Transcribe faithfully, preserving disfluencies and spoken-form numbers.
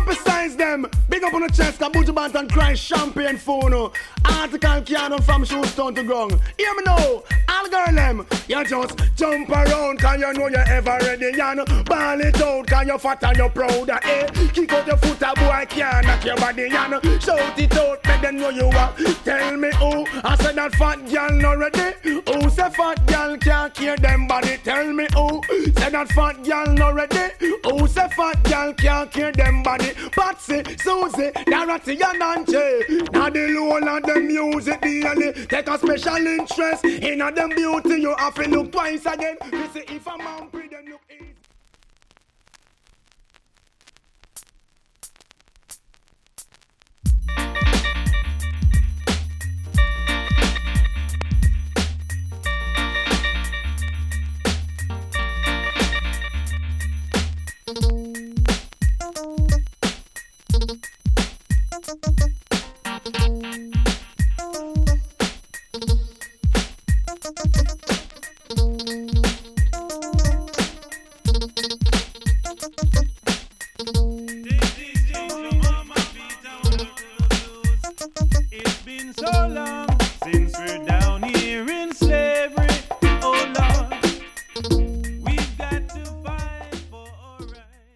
Besides them, big up on the chest, Kabuja Banton Christ champagne phone. Article cannon from Shoestone to ground. Hear me now, all girl them. You just jump around, cause you know you're ever ready, yan. Ball it out, cause you're fat and you're proud. Eh? Kick out your foot, a boy can't knock your body, yan. Shout it out, let them know you are. Tell me who, I said that fat girl not ready. Who say fat girl can't care them body? Tell me who, say that fat girl not ready. Who say fat girl can't care them body? Patsy, Susie, Dorothy and Angie. Now the low of them music daily. Take a special interest in them beauty. You have to look twice again. You see if a man pretty, then look in.